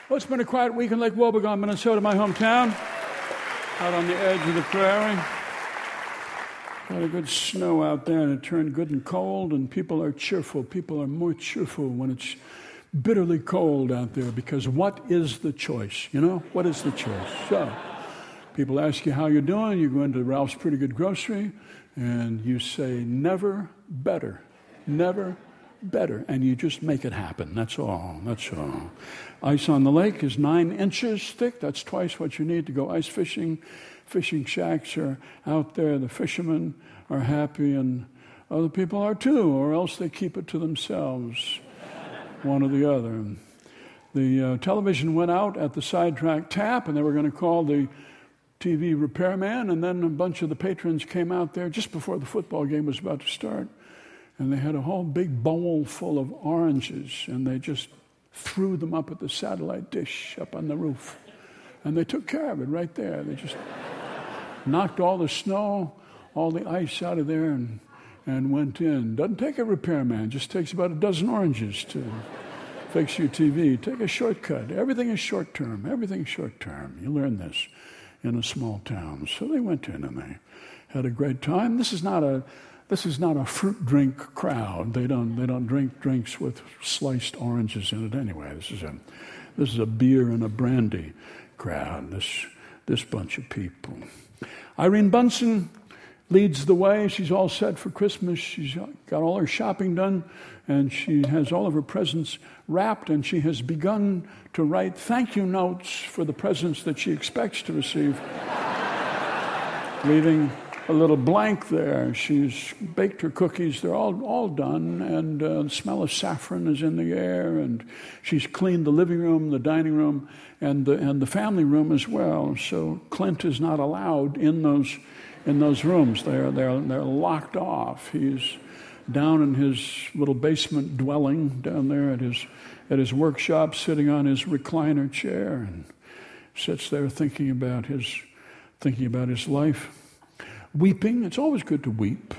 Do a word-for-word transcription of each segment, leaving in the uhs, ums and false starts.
Well, it's been a quiet week in Lake Wobegon, Minnesota, my hometown, out on the edge of the prairie. Got a good snow out there, and it turned good and cold, and people are cheerful. People are more cheerful when it's bitterly cold out there, because what is the choice? You know, what is the choice? So, people ask you how you're doing. You go into Ralph's Pretty Good Grocery, and you say, never better, never better, and you just make it happen. That's all. That's all. Ice on the lake is nine inches thick. That's twice what you need to go ice fishing. Fishing shacks are out there. The fishermen are happy, and other people are too, or else they keep it to themselves, one or the other. The uh, television went out at the sidetrack tap, and they were going to call the T V repairman, and then a bunch of the patrons came out there just before the football game was about to start, and they had a whole big bowl full of oranges, and they just threw them up at the satellite dish up on the roof. And they took care of it right there. They just knocked all the snow, all the ice out of there, and, and went in. Doesn't take a repairman. Just takes about a dozen oranges to fix your T V. Take a shortcut. Everything is short-term. Everything is short-term. You learn this in a small town. So they went in and they had a great time. This is not a This is not a fruit drink crowd. They don't they don't drink drinks with sliced oranges in it anyway. This is a this is a beer and a brandy crowd. This this bunch of people. Irene Bunsen leads the way. She's all set for Christmas. She's got all her shopping done, and she has all of her presents wrapped, and she has begun to write thank you notes for the presents that she expects to receive, leaving a little blank there. She's baked her cookies. They're all, all done, and uh, the smell of saffron is in the air, and she's cleaned the living room, the dining room, and the and the family room as well. So Clint is not allowed in those in those rooms. They're they're they're locked off. He's down in his little basement dwelling down there at his at his workshop, sitting on his recliner chair, and sits there thinking about his thinking about his life. Weeping. It's always good to weep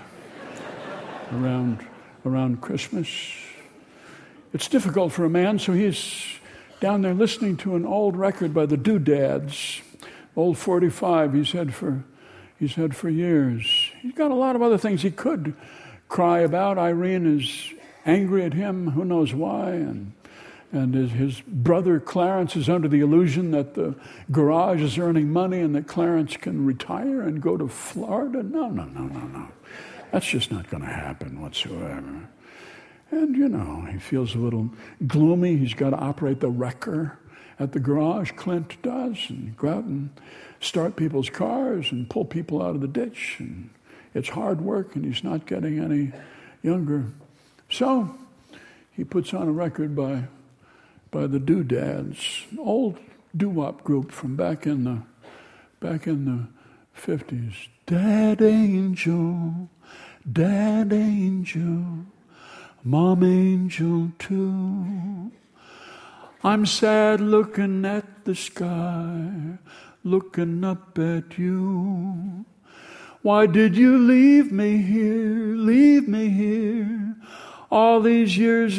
around around Christmas. It's difficult for a man, so he's down there listening to an old record by the Doodads, old forty-five. He's had for he's had for years. He's got a lot of other things he could cry about. Irene is angry at him, who knows why, and And his, his brother Clarence is under the illusion that the garage is earning money and that Clarence can retire and go to Florida. No, no, no, no, no. That's just not going to happen whatsoever. And, you know, he feels a little gloomy. He's got to operate the wrecker at the garage. Clint does, and go out and start people's cars and pull people out of the ditch. And it's hard work, and he's not getting any younger. So he puts on a record by... by the Doodads, an old doo-wop group from back in the back in the fifties. Dad Angel, Dad Angel, Mom Angel too. I'm sad looking at the sky, looking up at you. Why did you leave me here, leave me here all these years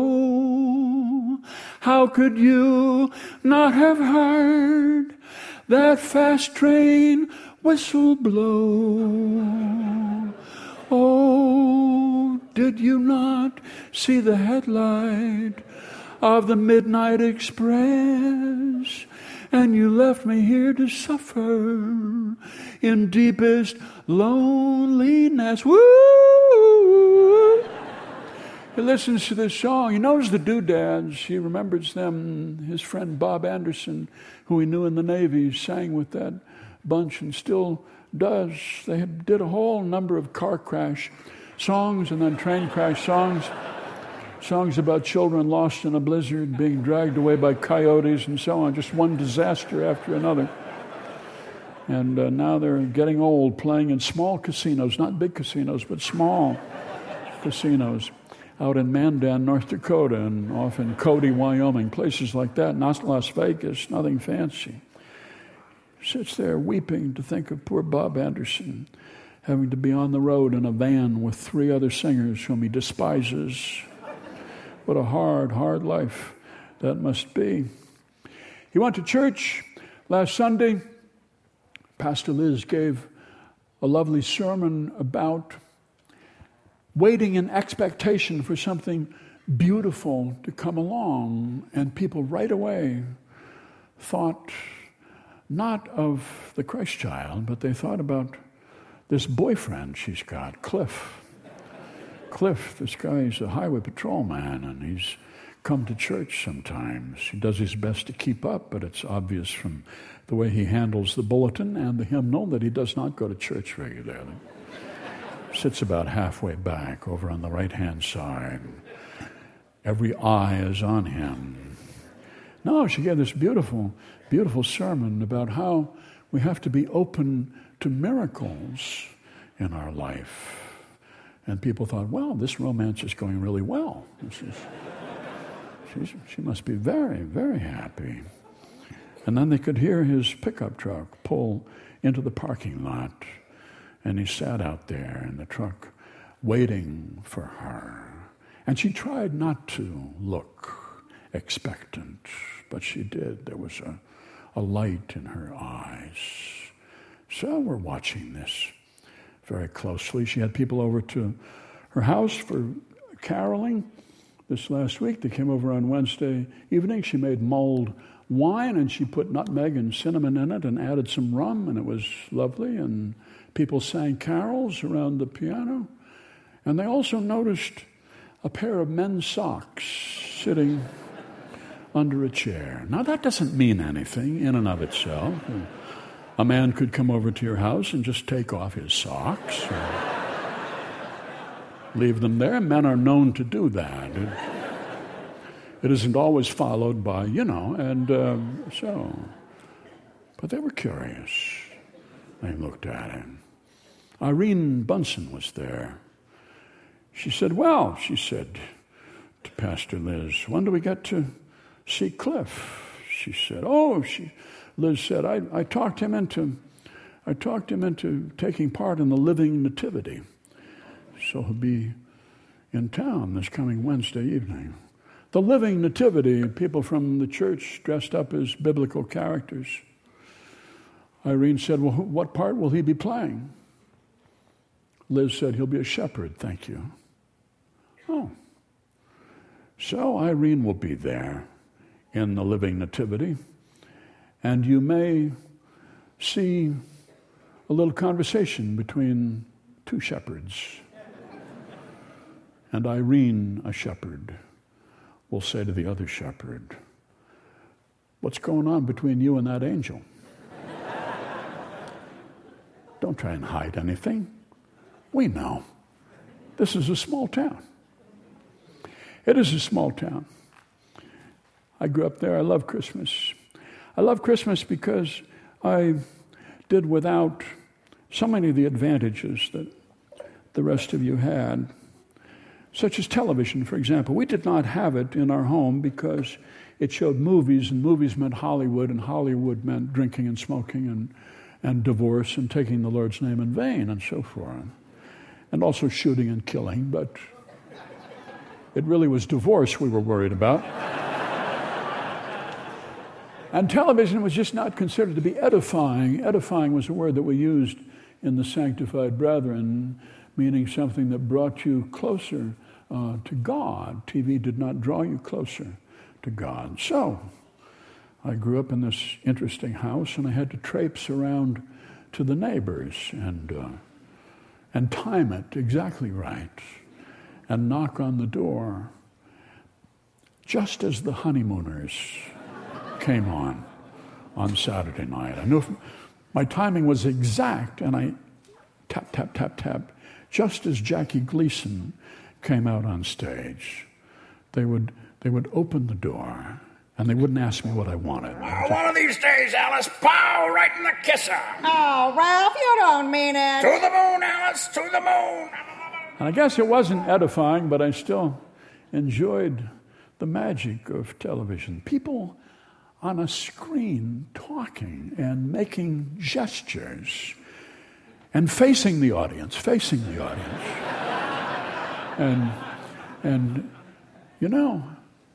ago? How could you not have heard that fast train whistle blow? Oh, did you not see the headlight of the Midnight Express? And you left me here to suffer in deepest loneliness. Woo! He listens to this song. He knows the Doodads. He remembers them. His friend Bob Anderson, who he knew in the Navy, sang with that bunch and still does. They had, did a whole number of car crash songs and then train crash songs. Songs about children lost in a blizzard, being dragged away by coyotes and so on. Just one disaster after another. And uh, now they're getting old, playing in small casinos, not big casinos, but small casinos. Out in Mandan, North Dakota, and off in Cody, Wyoming, places like that, not Las Vegas, nothing fancy. Sits there weeping to think of poor Bob Anderson having to be on the road in a van with three other singers whom he despises. What a hard, hard life that must be. He went to church last Sunday. Pastor Liz gave a lovely sermon about waiting in expectation for something beautiful to come along, and people right away thought not of the Christ child, but they thought about this boyfriend she's got, Cliff. Cliff, this guy's a highway patrolman, and he's come to church sometimes. He does his best to keep up, but it's obvious from the way he handles the bulletin and the hymnal that he does not go to church regularly. Sits about halfway back over on the right-hand side. Every eye is on him. No, she gave this beautiful, beautiful sermon about how we have to be open to miracles in our life. And people thought, well, this romance is going really well. This is, she's, she must be very, very happy. And then they could hear his pickup truck pull into the parking lot. And he sat out there in the truck waiting for her. And she tried not to look expectant, but she did. There was a, a light in her eyes. So we're watching this very closely. She had people over to her house for caroling this last week. They came over on Wednesday evening. She made mulled wine, and she put nutmeg and cinnamon in it and added some rum, and it was lovely. And people sang carols around the piano. And they also noticed a pair of men's socks sitting under a chair. Now, that doesn't mean anything in and of itself. A man could come over to your house and just take off his socks or leave them there. Men are known to do that. It, it isn't always followed by, you know, and um, so. But they were curious. They looked at him. Irene Bunsen was there. She said, well, she said to Pastor Liz, when do we get to see Cliff? She said, oh, she, Liz said, I, I talked him into, I talked him into taking part in the Living Nativity. So he'll be in town this coming Wednesday evening. The Living Nativity, people from the church dressed up as biblical characters. Irene said, well, what part will he be playing? Liz said, he'll be a shepherd, thank you. Oh. So Irene will be there in the Living Nativity, and you may see a little conversation between two shepherds. And Irene, a shepherd, will say to the other shepherd, what's going on between you and that angel? Don't try and hide anything. We know. This is a small town. It is a small town. I grew up there. I love Christmas. I love Christmas because I did without so many of the advantages that the rest of you had, such as television, for example. We did not have it in our home because it showed movies, and movies meant Hollywood, and Hollywood meant drinking and smoking and, and divorce and taking the Lord's name in vain and so forth. And also shooting and killing, but it really was divorce we were worried about. And television was just not considered to be edifying. Edifying was a word that we used in the Sanctified Brethren, meaning something that brought you closer uh, to God. T V did not draw you closer to God. So I grew up in this interesting house, and I had to traipse around to the neighbors and uh, and time it exactly right and knock on the door just as the honeymooners came on on Saturday night. I knew if my timing was exact, and I tap, tap, tap, tap, just as Jackie Gleason came out on stage. They would they would open the door, and they wouldn't ask me what I wanted. Oh, one of these days, Alice, pow, right in the kisser. Oh, Ralph, you don't mean it. To the moon, Alice, to the moon. And I guess it wasn't edifying, but I still enjoyed the magic of television. People on a screen talking and making gestures and facing the audience, facing the audience. and, and, you know,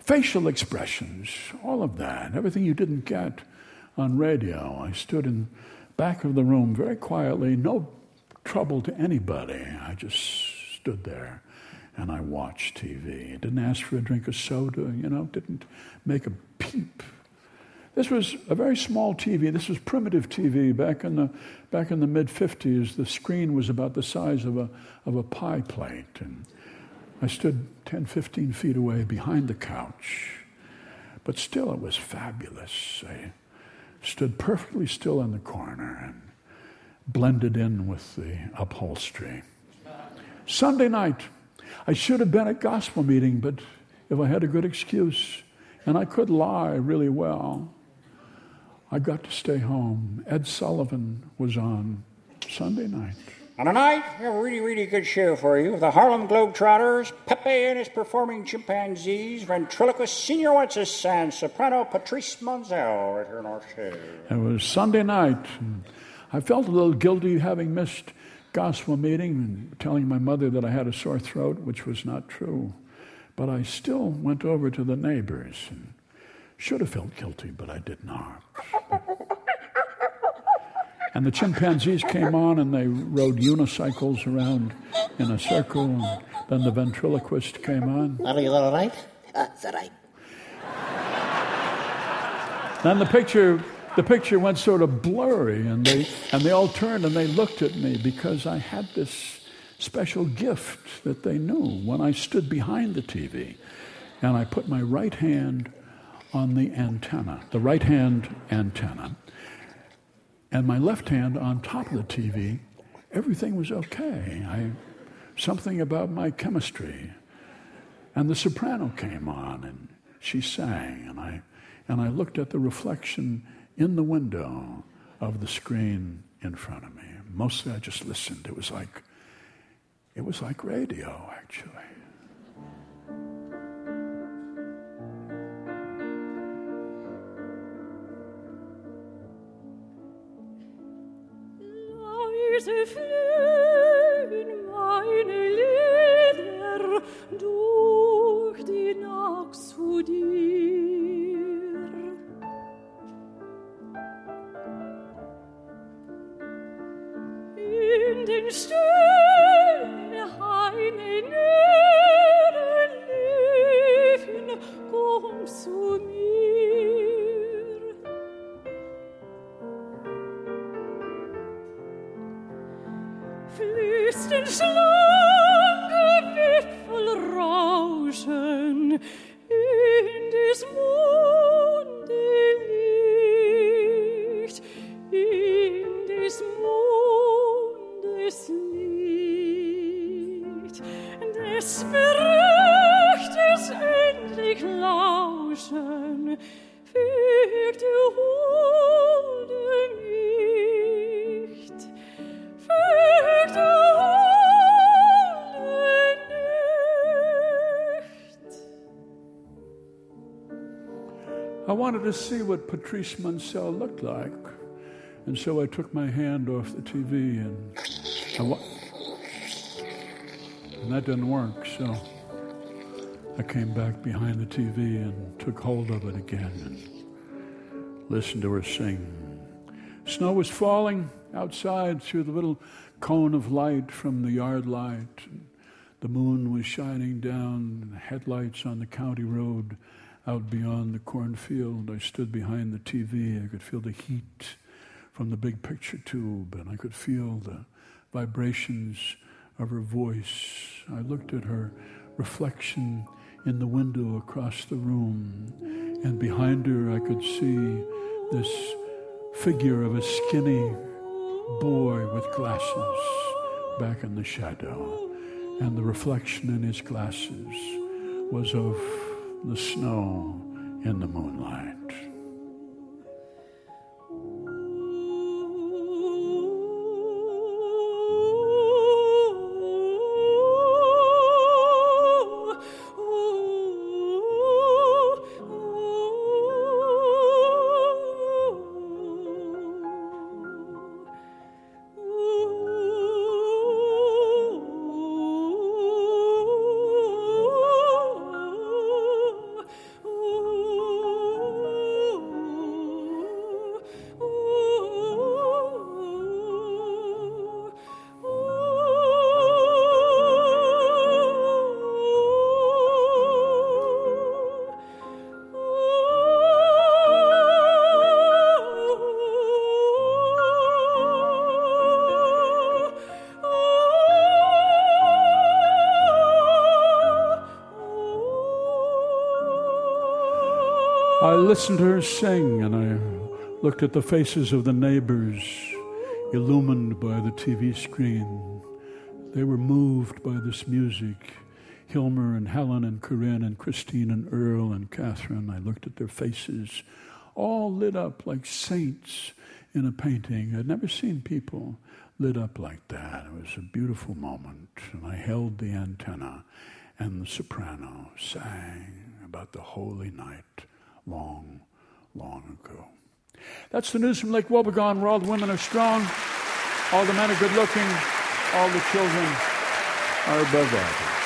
facial expressions, all of that, everything you didn't get on radio. I stood in back of the room very quietly, no trouble to anybody. I just stood there and I watched T V. Didn't ask for a drink of soda, you know, didn't make a peep. This was a very small T V. This was primitive T V back in the back in the mid fifties. The screen was about the size of a of a pie plate, and I stood ten, fifteen feet away behind the couch. But still, it was fabulous. I stood perfectly still in the corner and blended in with the upholstery. Sunday night, I should have been at gospel meeting, but if I had a good excuse, and I could lie really well, I got to stay home. Ed Sullivan was on Sunday night. And tonight, we have a really, really good show for you. The Harlem Globetrotters, Pepe and his performing chimpanzees, ventriloquist Senor Wences, and soprano Patrice Monzel right here in our show. It was Sunday night. And I felt a little guilty having missed gospel meeting and telling my mother that I had a sore throat, which was not true. But I still went over to the neighbors and should have felt guilty, but I did not. And the chimpanzees came on and they rode unicycles around in a circle. And then the ventriloquist came on. Are you all right? Uh, is that right? Then the picture, the picture went sort of blurry, and they and they all turned and they looked at me because I had this special gift that they knew when I stood behind the T V, and I put my right hand on the antenna, the right hand antenna. And my left hand on top of the T V, everything was okay. I, something about my chemistry. And the soprano came on and she sang, and I and I looked at the reflection in the window of the screen in front of me. Mostly I just listened. It was like it was like radio, actually. Leise flöhen meine Lieder durch die Nacht zu dir. In den stillen Hainen Leben, komm zu mir. Flüstern schlanke Wipfel rauschen in des Mondes Licht, in des Mondes Licht, des Verrücktes endlich lauschen, fügt der Holde nicht, fügt der Holde nicht. I wanted to see what Patrice Monzel looked like. And so I took my hand off the T V and, I wa- and that didn't work. So I came back behind the T V and took hold of it again and listened to her sing. Snow was falling outside through the little cone of light from the yard light. The moon was shining down, the headlights on the county road out beyond the cornfield. I stood behind the T V. I could feel the heat from the big picture tube, and I could feel the vibrations of her voice. I looked at her reflection in the window across the room, and behind her I could see this figure of a skinny boy with glasses back in the shadow, and the reflection in his glasses was of the snow in the moonlight. Oh I listened to her sing, and I looked at the faces of the neighbors, illumined by the T V screen. They were moved by this music. Hilmer and Helen and Corinne and Christine and Earl and Catherine. I looked at their faces, all lit up like saints in a painting. I'd never seen people lit up like that. It was a beautiful moment. And I held the antenna, and the soprano sang about the holy night long, long ago. That's the news from Lake Wobegon, where all the women are strong, all the men are good looking, all the children are above average.